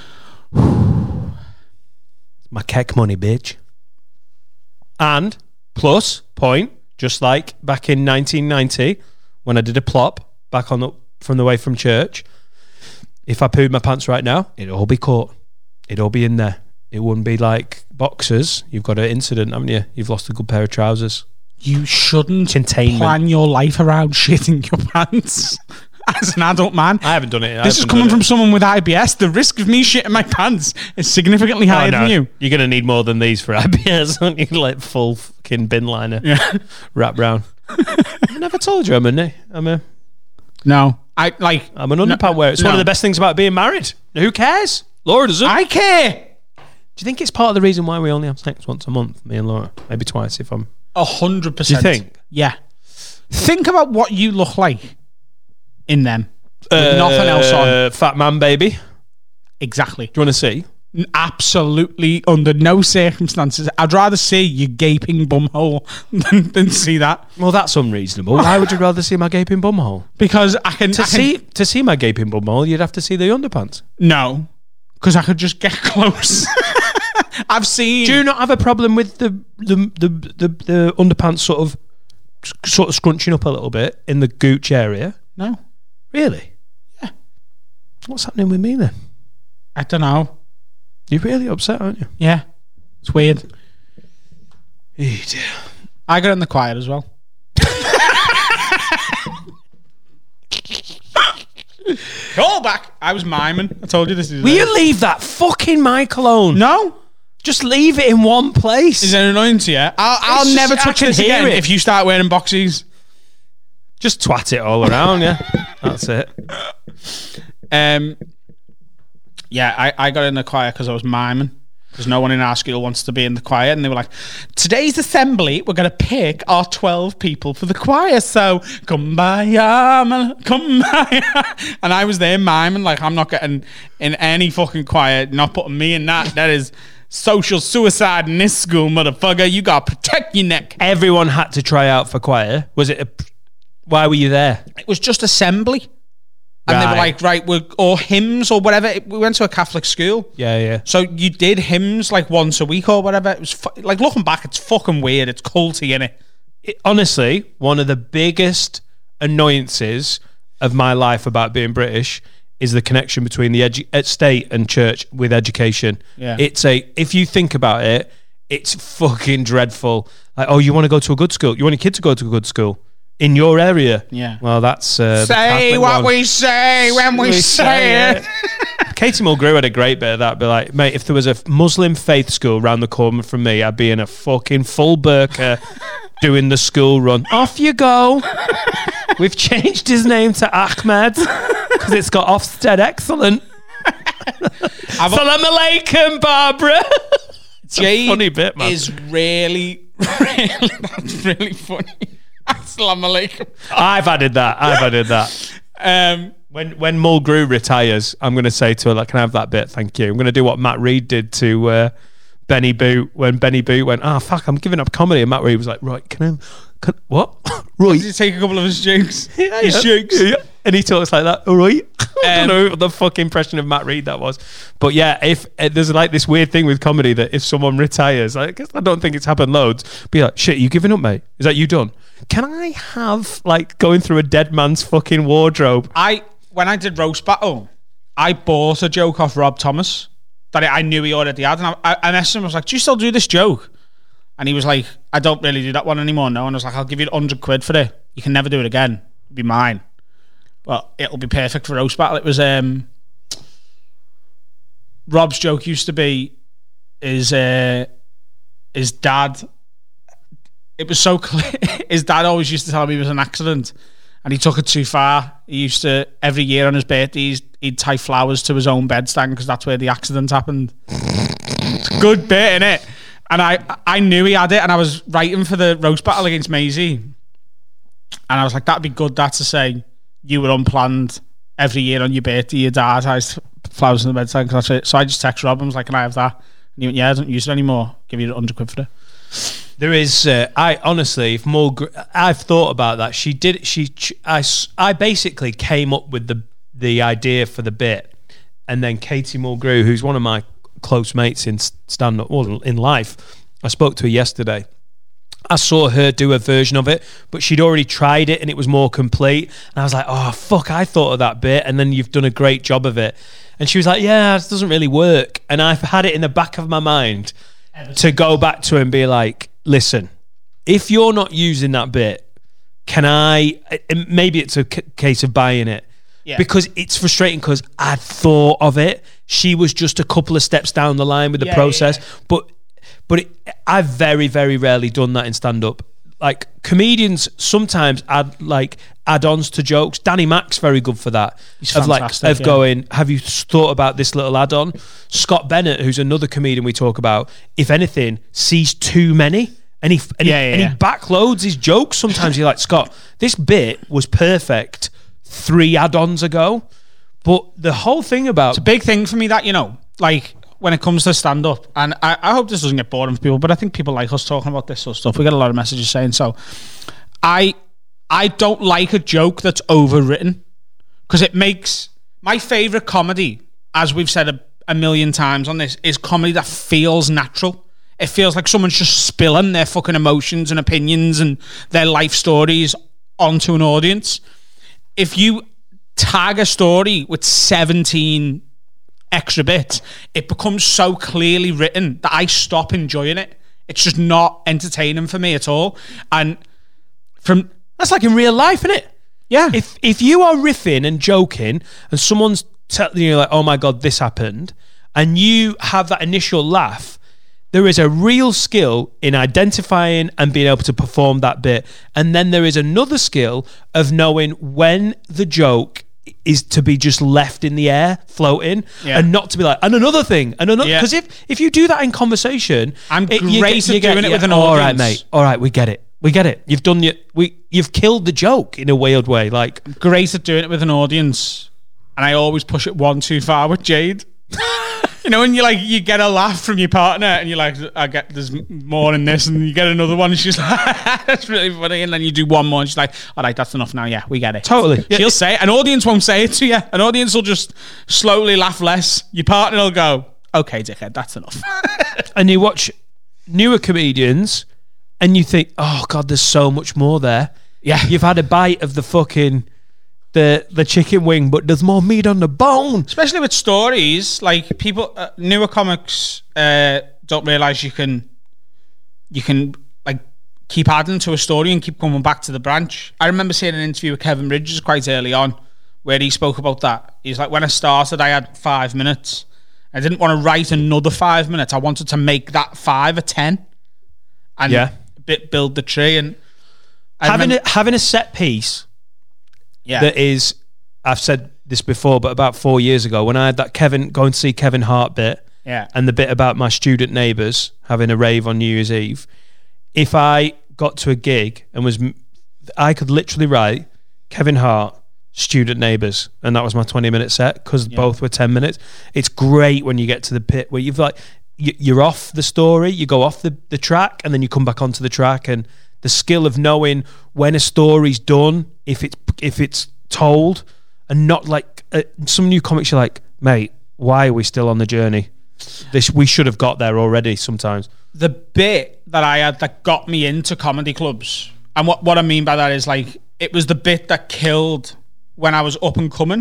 My keck money, bitch. And plus point, just like back in nineteen ninety when I did a plop back on the from the way from church. If I pooed my pants right now, it'd all be caught. It'd all be in there. It wouldn't be like boxers. You've got an incident, haven't you? You've lost a good pair of trousers. You shouldn't Containment. plan your life around shitting your pants as an adult man. I haven't done it. I This is haven't coming done from it. someone with I B S. The risk of me shitting my pants is significantly higher Oh, no. than you. You're going to need more than these for I B S, aren't you? Like full fucking bin liner. Yeah. Wrap round. I never told you I'm a... I'm a... No. I like. I'm an underpant wearer. It's no. one of the best things about being married. Who cares? Laura doesn't. I care. Do you think it's part of the reason why we only have sex once a month, me and Laura? Maybe twice if I'm... A hundred percent. Do you think? Yeah. Think about what you look like in them. With nothing else on. Uh, Fat man, baby. Do Exactly. you want to see? Absolutely, under no circumstances. I'd rather see your gaping bumhole than, than see that. Well, that's unreasonable. Why would you rather see my gaping bumhole? Because I can... To I can see to see my gaping bumhole, you'd have to see the underpants. No. Because I could just get close. I've seen... Do you not have a problem with the the, the the the underpants sort of sort of scrunching up a little bit in the gooch area? No. Really? Yeah. What's happening with me then? I don't know. You're really upset, aren't you? Yeah. It's weird. Oh dear. I got in the choir as well. Call back. I was miming. I told you this is. Will you leave that fucking mic alone? No. Just leave it in one place. Is it annoying to you? I'll, I'll It's never just- I touch can this hear again it. if you start wearing boxies. Just twat it all around, yeah. That's it. Um, yeah, I, I got in the choir because I was miming. Because no one in our school wants to be in the choir. And they were like, today's assembly, we're going to pick our twelve people for the choir. So, kumbaya, kumbaya. And I was there miming, like, I'm not getting in any fucking choir, not putting me in that. That is social suicide in this school, motherfucker. You got to protect your neck. Everyone had to try out for choir. Was it a... Why were you there? It was just assembly. And they were Right. like, right, we're, or hymns or whatever. We went to a Catholic school. Yeah, yeah. So you did hymns like once a week or whatever. It was fu- like, looking back, it's fucking weird. It's culty, innit? It, honestly, one of the biggest annoyances of my life about being British is the connection between the edu- uh, state and church with education. Yeah. It's a, if you think about it, it's fucking dreadful. Like, oh, you want to go to a good school? You want your kid to go to a good school? In your area? Yeah. Well, that's... Uh, the Say Catholic what one. we say when we, We say it. Katie Mulgrew had a great bit of that. Be like, mate, if there was a Muslim faith school round the corner from me, I'd be in a fucking full burqa doing the school run. Off you go. We've changed his name to Ahmed because it's got Ofsted Excellent. Salam alaikum, Barbara. It's Jay a funny bit, man. is really, really, that's really funny. Assalamu alaikum. I've added that. I've added that. Um, When when Mulgrew retires, I'm going to say to her, like, can I have that bit? Thank you. I'm going to do what Matt Reed did to uh, Benny Boot when Benny Boot went, oh, fuck, I'm giving up comedy. And Matt Reed was like, right, can I, can, what? Right. did you take a couple of his jokes? Yeah, his yeah. jokes. Yeah, yeah. And he talks like that. All right. I Um, don't know what the fuck impression of Matt Reed that was. But yeah, if uh, there's like this weird thing with comedy that if someone retires, I guess I don't think it's happened loads, be like, shit, you giving up, mate? Is that you done? Can I have like going through a dead man's fucking wardrobe? I when I did roast battle, I bought a joke off Rob Thomas that I I knew he already had, and I, I, I messaged him. I was like, "Do you still do this joke?" And he was like, "I don't really do that one anymore, no." And I was like, "I'll give you a hundred quid for it. You can never do it again. It'll be mine. Well, it'll be perfect for roast battle." It was um, Rob's joke used to be his uh, his dad. It was so clear. His dad always used to tell him he was an accident, and he took it too far. He used to, every year on his birthdays, he'd tie flowers to his own bedstand because that's where the accident happened. It's a good bit, innit? And I, I knew he had it, and I was writing for the roast battle against Maisie, and I was like, that'd be good, that to say you were unplanned every year on your birthday. Your dad ties flowers in the bedstand. That's it. So I just texted Rob and was like, can I have that? And he went, yeah, I don't use it anymore. Give you a hundred quid for it. There is, uh, I honestly, if Mulgrew, I've thought about that. She did, she, I, I basically came up with the the idea for the bit, and then Katie Mulgrew, who's one of my close mates in stand up, well, in life, I spoke to her yesterday. I saw her do a version of it, but she'd already tried it and it was more complete. And I was like, oh, fuck, I thought of that bit, and then you've done a great job of it. And she was like, yeah, it doesn't really work. And I've had it in the back of my mind to go back to her and be like, listen, if you're not using that bit, can I, maybe it's a c- case of buying it. Yeah. Because it's frustrating because I'd thought of it. She was just a couple of steps down the line with the yeah, process. Yeah. But but it, I've very, very rarely done that in stand-up. Like, comedians sometimes add like add-ons to jokes. Danny Mack's very good for that. He's of like fantastic, of yeah. going, have you thought about this little add-on? Scott Bennett, who's another comedian we talk about, if anything, sees too many. And he and, Yeah, he, yeah, and yeah. he backloads his jokes. Sometimes you're like, Scott, this bit was perfect three add-ons ago. But the whole thing about It's a big thing for me that, you know, like when it comes to stand-up, and I, I hope this doesn't get boring for people, but I think people like us talking about this sort of stuff. We get a lot of messages saying so. I I don't like a joke that's overwritten, because it makes my favourite comedy, as we've said a, a million times on this, is comedy that feels natural. It feels like someone's just spilling their fucking emotions and opinions and their life stories onto an audience. If you tag a story with seventeen extra bits, it becomes so clearly written that I stop enjoying it. It's just not entertaining for me at all. And from that's like in real life, isn't it? Yeah. If if you are riffing and joking and someone's telling you like, oh my God, this happened, and you have that initial laugh, there is a real skill in identifying and being able to perform that bit. And then there is another skill of knowing when the joke is to be just left in the air, floating, yeah. and not to be like, and another thing, and another. Because yeah. if, if you do that in conversation, I'm it, great you get, at you get, doing it yeah, with an all audience. right, mate. All right, we get it. We get it. You've done your, we. You've killed the joke in a weird way. Like great at doing it with an audience, and I always push it one too far with Jade. You know, when you like you get a laugh from your partner, and you're like, I get there's more in this, and you get another one, and she's like, that's really funny, and then you do one more, and she's like, all right, that's enough now. Yeah, we get it. Totally. She'll Yeah. say it. An audience won't say it to you. An audience will just slowly laugh less. Your partner will go, okay, dickhead, that's enough. And you watch newer comedians, and you think, oh God, there's so much more there. Yeah, you've had a bite of the fucking. The, the chicken wing, but there's more meat on the bone. Especially with stories, like people, uh, newer comics uh, don't realise you can, you can like keep adding to a story and keep coming back to the branch. I remember seeing an interview with Kevin Bridges quite early on, where he spoke about that. He's like, when I started, I had five minutes. I didn't want to write another five minutes. I wanted to make that five a ten, and yeah, bit build the tree. And I having remember- a, having a set piece. Yeah. That is, I've said this before, but about four years ago, when I had that Kevin, going to see Kevin Hart bit, yeah. and the bit about my student neighbours having a rave on New Year's Eve, if I got to a gig and was, I could literally write Kevin Hart, student neighbours, and that was my twenty minute set, because yeah. both were ten minutes. It's great when you get to the pit where you've like, you're off the story, you go off the, the track, and then you come back onto the track, and the skill of knowing when a story's done, if it's if it's told, and not like uh, some new comics. You're like, mate, why are we still on the journey? This we should have got there already. Sometimes the bit that I had that got me into comedy clubs, and what what I mean by that is like it was the bit that killed when I was up and coming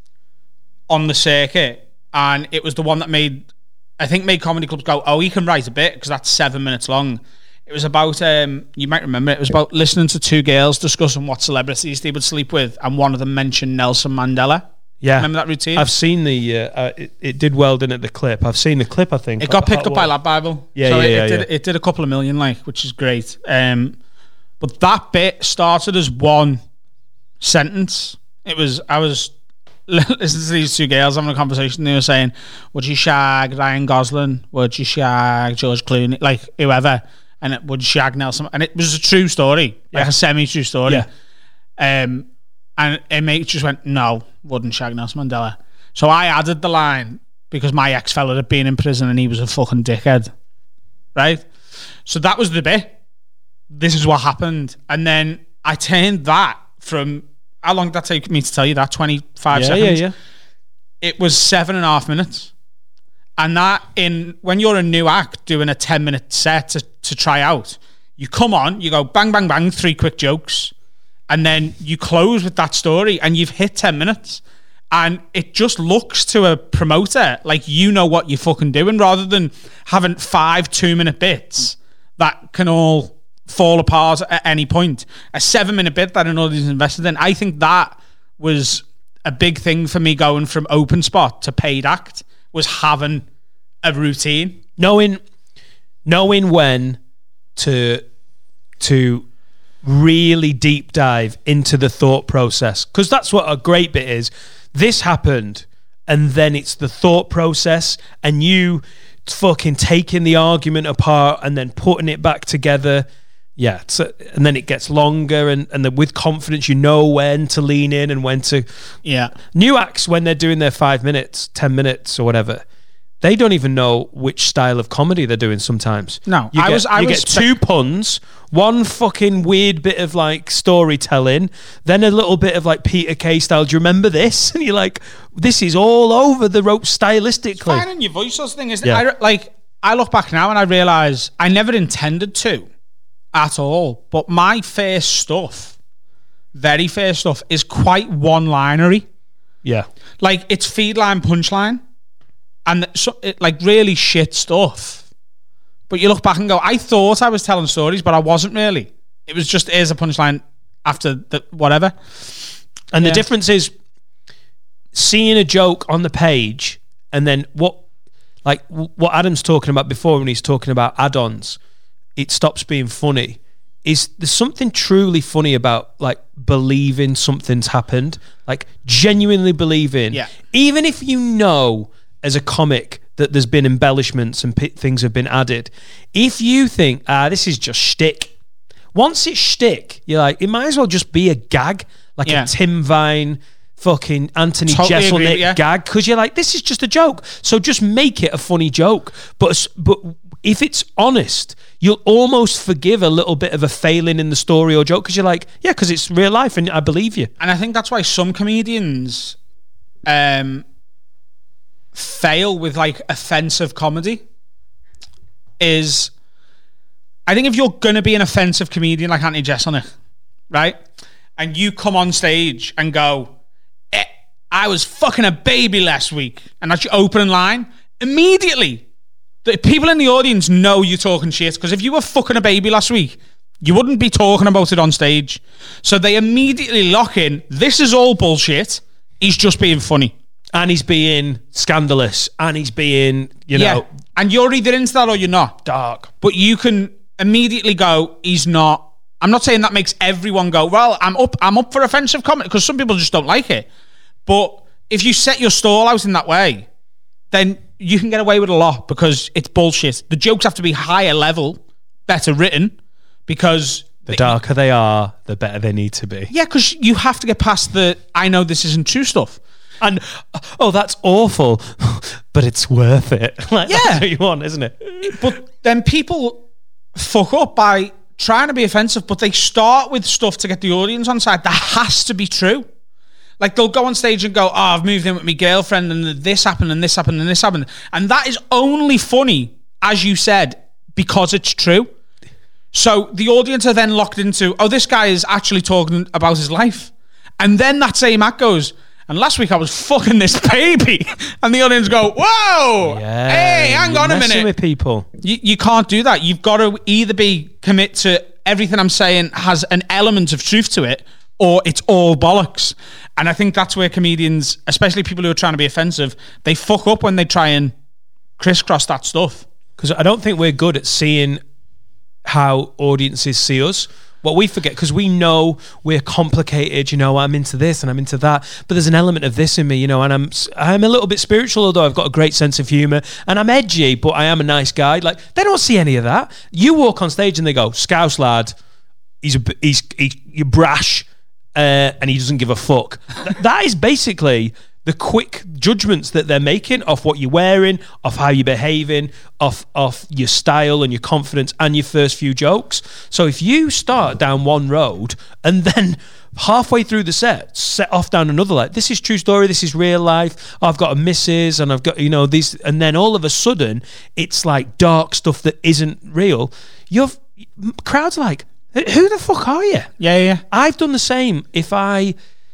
on the circuit, and it was the one that made I think made comedy clubs go, oh, he can write a bit because that's seven minutes long. It was about, um, you might remember, it was about listening to two girls discussing what celebrities they would sleep with, and one of them mentioned Nelson Mandela. Yeah. Remember that routine? I've seen the, uh, uh, it, it did well, didn't it, the clip? I've seen the clip, I think. It got picked up by Lab Bible. Yeah, so yeah, it, yeah, it, did, yeah. it did a couple of million, like, which is great. Um, but that bit started as one sentence. It was, I was listening to these two girls having a conversation. They were saying, would you shag Ryan Gosling? Would you shag George Clooney? Like, whoever. And it would shag Nelson, and it was a true story, yeah. like a semi-true story. Yeah. Um, and a mate just went, no, wouldn't shag Nelson Mandela. So I added the line because my ex-fella had been in prison and he was a fucking dickhead, right? So that was the bit. This is what happened, and then I turned that from how long did that take me to tell you that? twenty-five yeah, seconds. Yeah, yeah. It was seven and a half minutes. And that in when you're a new act doing a ten minute set to, to try out, you come on, you go bang, bang, bang, three quick jokes, and then you close with that story and you've hit ten minutes. And it just looks to a promoter like you know what you're fucking doing, rather than having five two minute bits that can all fall apart at any point. A seven minute bit that an audience invested in. I think that was a big thing for me going from open spot to paid act, was having a routine, knowing knowing when to to really deep dive into the thought process, because that's what a great bit is. This happened, and then it's the thought process, and you fucking taking the argument apart and then putting it back together. Yeah, so, and then it gets longer, and, and then with confidence, you know when to lean in and when to... Yeah. New acts, when they're doing their five minutes, ten minutes or whatever, they don't even know which style of comedy they're doing sometimes. No, you I get, was... I you was get two puns, one fucking weird bit of like storytelling, then a little bit of like Peter Kay style, do you remember this? And you're like, this is all over the rope stylistically. Finding your voice, those thing, isn't Yeah. it? I, like, I look back now and I realise I never intended to at all, but my first stuff, very first stuff, is quite one-linery. Yeah. Like, it's feed line, punchline. and so, it, like really shit stuff. But you look back and go, I thought I was telling stories, but I wasn't really. It was just, here's a punchline after the whatever. And yeah. the difference is seeing a joke on the page and then what, like what Adam's talking about before when he's talking about add-ons, it stops being funny. Is there's something truly funny about like believing something's happened, like genuinely believing, yeah. even if you know as a comic that there's been embellishments and p- things have been added. If you think, ah, this is just shtick, once it's shtick, you're like, it might as well just be a gag, like yeah. a Tim Vine, fucking Anthony Totally agree Jeselnik with you. gag, because you're like, this is just a joke, so just make it a funny joke. But but if it's honest, you'll almost forgive a little bit of a failing in the story or joke because you're like, yeah, because it's real life and I believe you. And I think that's why some comedians um, fail with like offensive comedy. Is I think if you're going to be an offensive comedian like Anthony Jeselnik, right, and you come on stage and go, eh, I was fucking a baby last week, and that's your opening line, immediately the people in the audience know you're talking shit, because if you were fucking a baby last week, you wouldn't be talking about it on stage. So they immediately lock in, this is all bullshit, he's just being funny. And he's being scandalous, and he's being, you yeah. know... And you're either into that or you're not. Dark. But you can immediately go, he's not. I'm not saying that makes everyone go, well, I'm up I'm up for offensive comedy, because some people just don't like it. But if you set your stall out in that way, then you can get away with a lot, because it's bullshit. The jokes have to be higher level, better written, because... The darker they are, the better they need to be. Yeah, because you have to get past the, I know this isn't true stuff. And, oh, that's awful, but it's worth it. Like, yeah. That's what you want, isn't it? But then people fuck up by trying to be offensive, but they start with stuff to get the audience on side. That has to be true. Like, they'll go on stage and go, oh, I've moved in with my girlfriend and this happened and this happened and this happened. And that is only funny, as you said, because it's true. So the audience are then locked into, oh, this guy is actually talking about his life. And then that same act goes, and last week I was fucking this baby. And the audience go, whoa, Yeah, hey, hang you're on a messing minute. with people. You, you can't do that. You've got to either be commit to everything I'm saying has an element of truth to it, or it's all bollocks. And I think that's where comedians, especially people who are trying to be offensive, they fuck up when they try and crisscross that stuff. Because I don't think we're good at seeing how audiences see us. What we forget, because we know we're complicated, you know, I'm into this and I'm into that, but there's an element of this in me, you know, and I'm I'm a little bit spiritual, although I've got a great sense of humour, and I'm edgy, but I am a nice guy. Like, they don't see any of that. You walk on stage and they go, Scouse lad, he's a, he's, he's you're brash, uh, and he doesn't give a fuck. Th- that is basically the quick judgments that they're making off what you're wearing, off how you're behaving, off off your style and your confidence and your first few jokes. So if you start down one road and then halfway through the set, set off down another, like, this is true story, this is real life, I've got a missus and I've got, you know, these, and then all of a sudden it's like dark stuff that isn't real, you're, crowds are like, who the fuck are you? Yeah, yeah. I've done the same. If I...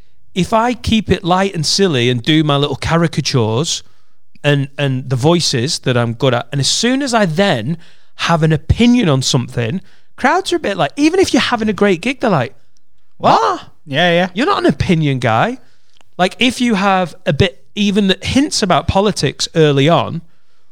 If I keep it light and silly and do my little caricatures and and the voices that I'm good at, and as soon as I then have an opinion on something, crowds are a bit like, even if you're having a great gig, they're like, what? Yeah, yeah. You're not an opinion guy. Like, if you have a bit, even that hints about politics early on,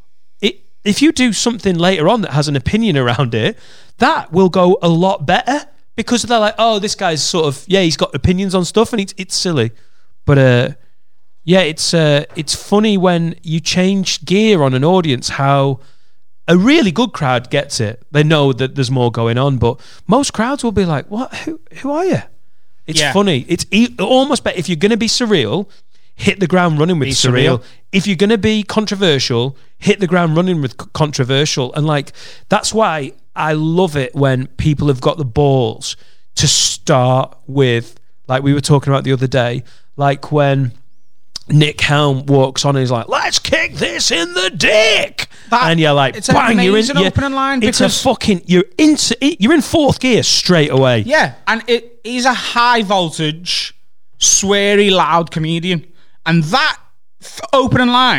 it if you do something later on that has an opinion around it, that will go a lot better. Because they're like, oh, this guy's sort of, yeah, he's got opinions on stuff, and it's it's silly. But, uh, yeah, it's uh, it's funny when you change gear on an audience, how a really good crowd gets it. They know that there's more going on, but most crowds will be like, what? Who who are you? It's yeah. funny. It's e- almost better. If you're going to be surreal, hit the ground running with Be surreal. surreal. If you're going to be controversial, hit the ground running with c- controversial. And, like, that's why I love it when people have got the balls to start with, like we were talking about the other day, like when Nick Helm walks on and he's like, let's kick this in the dick. That- and you're like, it's an bang, you're in, amazing you're- opening line, It's a because- fucking, you're into, you're in fourth gear straight away. Yeah, and it is a high voltage, sweary, loud comedian. And that f- opening line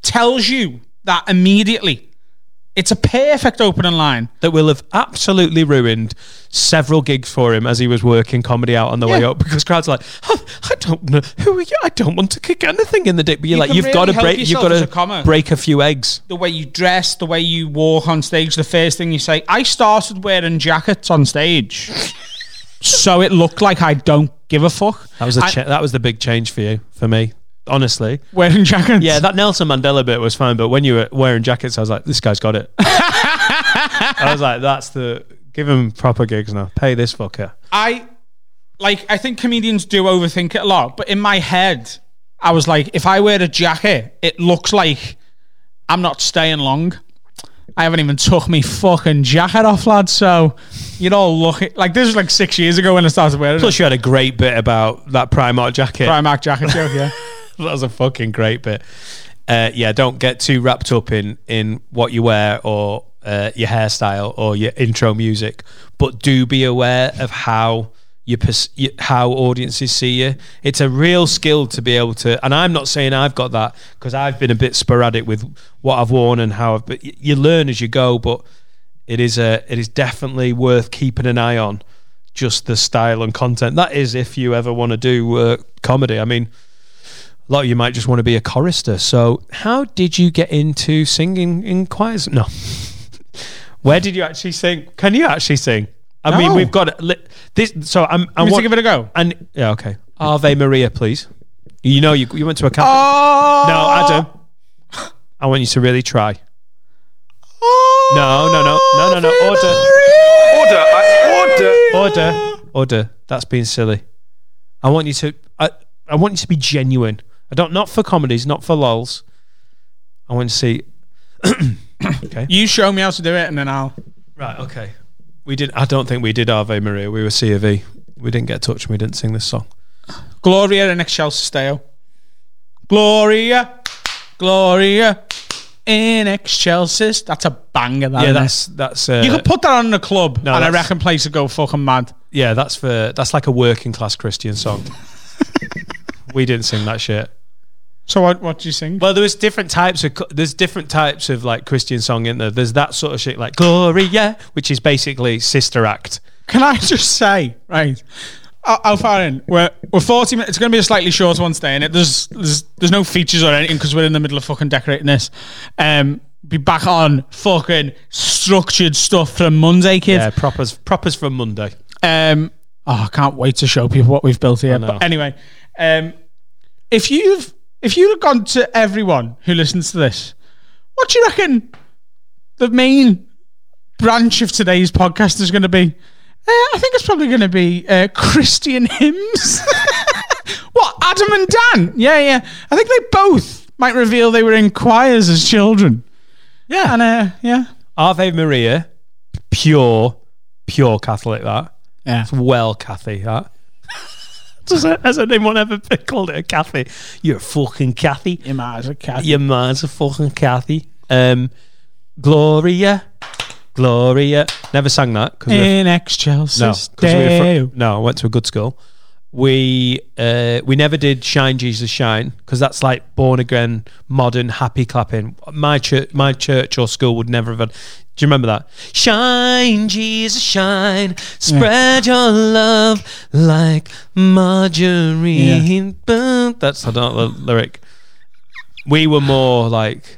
tells you that immediately. It's a perfect opening line. That will have absolutely ruined several gigs for him as he was working comedy out on the Yeah. way up, because crowds are like, oh, I don't know who are you. I don't want to kick anything in the dick. But you're You like, can you've really got to help break. You've yourself got as a to comic. break a few eggs. The way you dress, the way you walk on stage, the first thing you say. I started wearing jackets on stage, so it looked like I don't give a fuck. That was the I- cha- that was the big change for you, for me. Honestly, wearing jackets. yeah, that Nelson Mandela bit was fine, but when you were wearing jackets, I was like, this guy's got it. I was like, that's the give him proper gigs now. Pay this fucker. I like. I think comedians do overthink it a lot, but in my head, I was like, if I wear a jacket, it looks like I'm not staying long. I haven't even took me fucking jacket off, lad. So you'd all look at, like this was like six years ago when I started wearing Plus, it. you had a great bit about that Primark jacket. Primark jacket joke, yeah. That was a fucking great bit. Uh, yeah, don't get too wrapped up in in what you wear or uh, your hairstyle or your intro music, but do be aware of how you, pers- you how audiences see you. It's a real skill to be able to, and I'm not saying I've got that because I've been a bit sporadic with what I've worn and how I've. But y- you learn as you go, but it is a it is definitely worth keeping an eye on. Just the style and content. That is, if you ever want to do uh, comedy. I mean. A lot of you might just want to be a chorister. So, how did you get into singing in choirs? No. Where did you actually sing? Can you actually sing? I No. mean, we've got li- this. So, I'm. I Let me want give it a go. And yeah, okay. Ave Maria, please. You know, you you went to a Catholic. Oh No, Adam. I want you to really try. No, no, no, no, no, no. Order, Order, I order. order, order. That's being silly. I want you to. I, I want you to be genuine. I don't, not for comedies, not for lols. I want to see. Okay. You show me how to do it, and then I'll. Right. Okay. We did. I don't think we did Ave Maria. We were C of E. We didn't get touched. And we didn't sing this song. Gloria in Excelsis Deo. Gloria, Gloria in Excelsis. That's a banger. That Yeah, isn't that's that's. Uh, it? You could put that on in a club, No, and I that's- reckon place would go fucking mad. yeah, that's for that's like a working class Christian song. We didn't sing that shit. So what? What do you sing? Well, there's different types of there's different types of like Christian song in there. There's that sort of shit like Gloria, which is basically Sister Act. Can I just say, right? How how far in? We're we're forty minutes. It's going to be a slightly shorter one today, and it there's there's there's no features or anything because we're in the middle of fucking decorating this. Um, be back on fucking structured stuff from Monday, kids. Yeah, propers propers from Monday. Um, oh, I can't wait to show people what we've built here. know. But anyway, um, if you've if you'd have gone to everyone who listens to this, what do you reckon the main branch of today's podcast is going to be? Uh, I think it's probably going to be uh, Christian hymns. What, Adam and Dan? Yeah, yeah. I think they both might reveal they were in choirs as children. Yeah. And uh, yeah, Ave Maria, pure, pure Catholic. That. yeah. It's well Cathy. That. Does it, has anyone ever called it a Cathy? You're a fucking Cathy. Your ma's a cat. Your man's a fucking Cathy. Um, Gloria, Gloria. Never sang that because In Excelsis no, 'cause we were Deo. fr- no. I went to a good school. We uh, we never did Shine Jesus Shine because that's like born again, modern, happy clapping. My church, my church or school would never have had. Do you remember that? Shine Jesus Shine, spread your love like margarine. Yeah. That's I don't know the lyric. We were more like.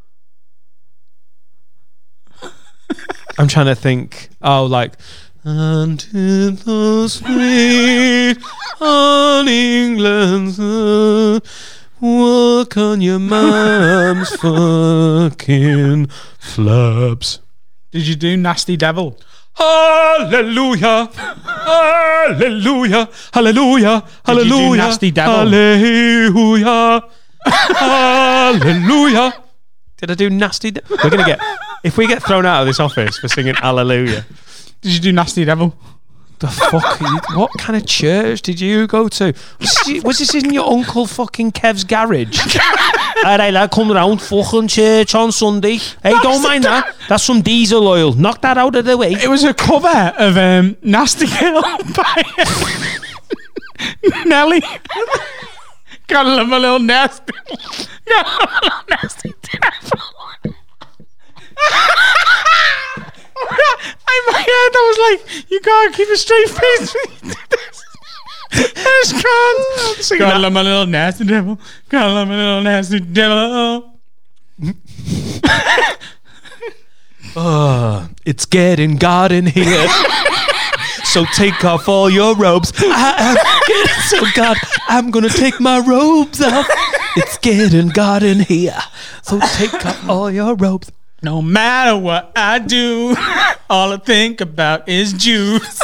I'm trying to think. Oh, like. Until the sweet on England's uh, walk on your mom's fucking flaps. Did you do Nasty Devil? Hallelujah, hallelujah, hallelujah, Did you do hallelujah, Nasty Devil? hallelujah, hallelujah. Did I do Nasty Devil? We're gonna get if we get thrown out of this office for singing hallelujah. Did you do Nasty Devil? The fuck? Are you, what kind of church did you go to? Was this, was this in your uncle fucking Kev's garage? Alright, lad, come round fucking church on Sunday. Hey, don't mind that. That's some diesel oil. Knock that out of the way. It was a cover of um, Nasty Girl by Nelly. Gotta love my little nasty. Gotta love my little nasty devil. In my head, I was like, you can't keep a straight face. I just can't. Gotta love my little nasty devil. Gotta love my little nasty devil. Oh, it's getting God in here. So take off all your robes. I am getting so God. I'm gonna take my robes off. It's getting God in here. So take off all your robes. No matter what I do, all I think about is Jews.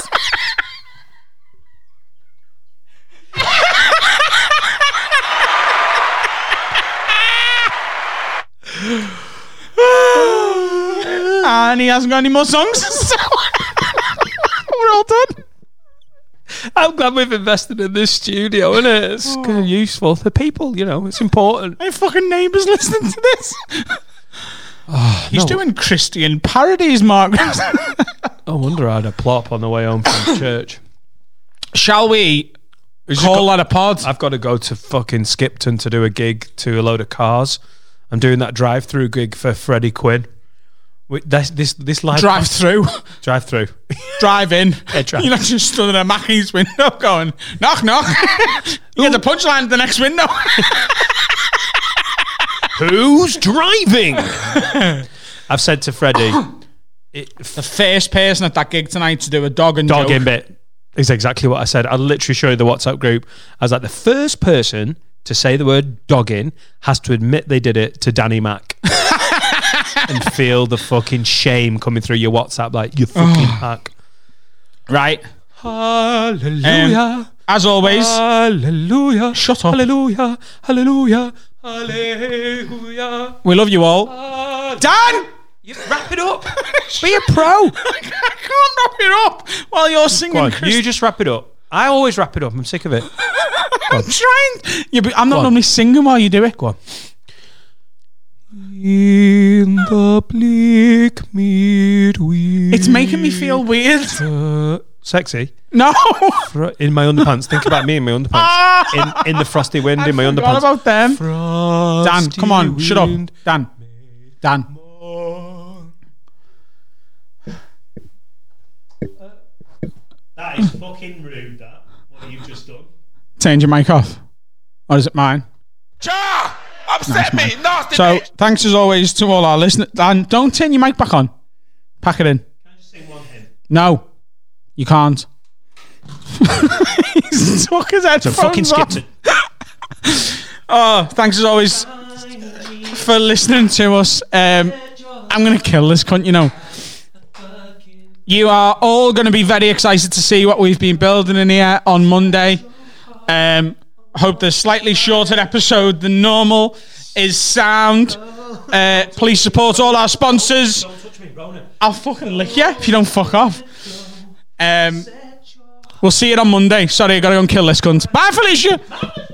And he hasn't got any more songs, so we're all done. I'm glad we've invested in this studio, isn't it? It's kind of useful. The people, you know, it's important. My fucking neighbour's listening to this. Oh, He's no. doing Christian parodies, Margaret. I wonder I had a plop on the way home from church. Shall we call that a pod? I've got to go to fucking Skipton to do a gig to a load of cars. I'm doing that drive-through gig for Freddie Quinn. This this this live drive through, drive through, drive in. Yeah, drive. You're not just stood at a Mackey's window going knock knock. You get the punchline at the next window. Who's driving? I've said to Freddie, it, the first person at that gig tonight to do a dog and dog joke. in bit is exactly what I said. I'll literally show you the WhatsApp group. I was like, the first person to say the word dogging has to admit they did it to Danny Mac. And feel the fucking shame coming through your WhatsApp, like, you fucking oh. hack. Right. Hallelujah. Um, as always. Hallelujah. Shut up. Hallelujah. Hallelujah. Hallelujah. We love you all. Uh, Dan! You wrap it up. Be a pro. I can't wrap it up while you're singing. On, you just wrap it up. I always wrap it up. I'm sick of it. I'm trying. Yeah, but I'm not normally singing while you do it. Go on. In the bleak midweek. It's making me feel weird. Uh, sexy? No. In my underpants. Think about me in my underpants. in, in the frosty wind I in my underpants. What about them? Frosty Dan, come on. wind. Shut up. Dan. Dan. That is fucking rude, that. What you've just done. Turn your mic off. Or is it mine? Ja! Upset No, me, nasty So, bitch. thanks as always to all our listeners. And don't turn your mic back on. Pack it in. Can I just sing one hymn? No, you can't. He's took his headphones So fucking skipped on. it. Oh, thanks as always for listening to us. Um, I'm going to kill this cunt, you know. You are all going to be very excited to see what we've been building in here on Monday. Um, hope the slightly shorter episode than normal is sound. Uh, please support all our sponsors. Don't touch me, Rona. I'll fucking lick you if you don't fuck off. Um, we'll see you on Monday. Sorry, I gotta go and kill this cunt. Bye, Felicia.